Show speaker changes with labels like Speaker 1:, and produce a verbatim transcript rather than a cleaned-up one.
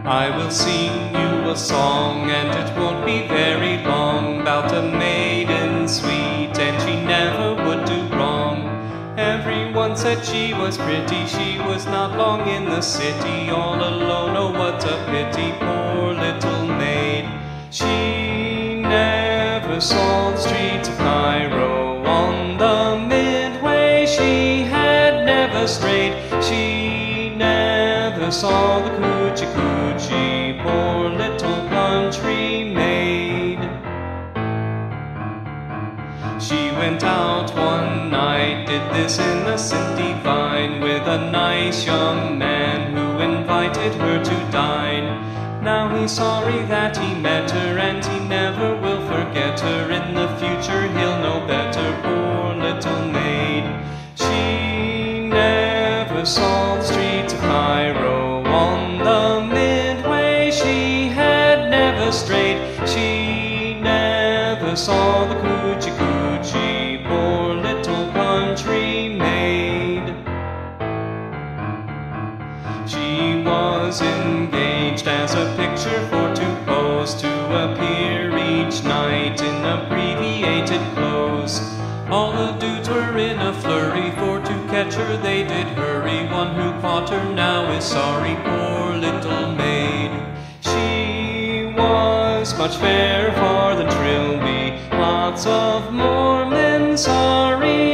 Speaker 1: I will sing you a song, and it won't be very long, about a maiden sweet, and she never would do wrong. Everyone said she was pretty, she was not long in the city, all alone, oh what a pity, poor little maid. She never saw the streets of Cairo, on the midway she had never strayed. She never saw the coochie coochie, poor little country maid. She went out one night, did this innocent divine, with a nice young man who invited her to dine. Now he's sorry that he met her, and he never will forget her. In the future he'll know better, poor little maid. She never saw the streets of Cairo, on the midway she had never strayed. She never saw the coochie coochie, poor little country maid. She was engaged as a picture for to pose, to appear each night in abbreviated clothes. All the dudes were in a flurry, for to catch her they did hurry. One who caught her now is sorry, poor little maid. She was much fairer far than Trilby, lots of Mormon sorry.